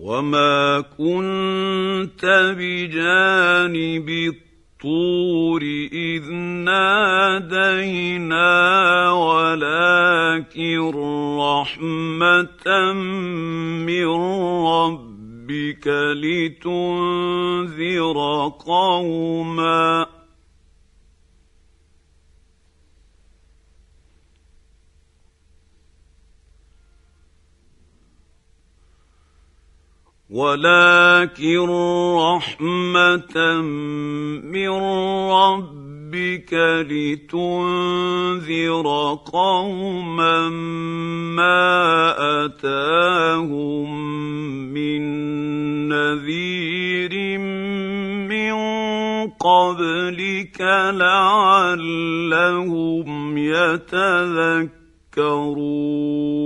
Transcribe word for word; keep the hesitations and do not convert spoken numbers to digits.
وما كنت بجانب الطور إذ نادينا ولكن رحمة من ربك لتنذر قوما ولكن رحمة من ربك لتنذر قوما ما أتاهم من نذير من قبلك لعلهم يتذكرون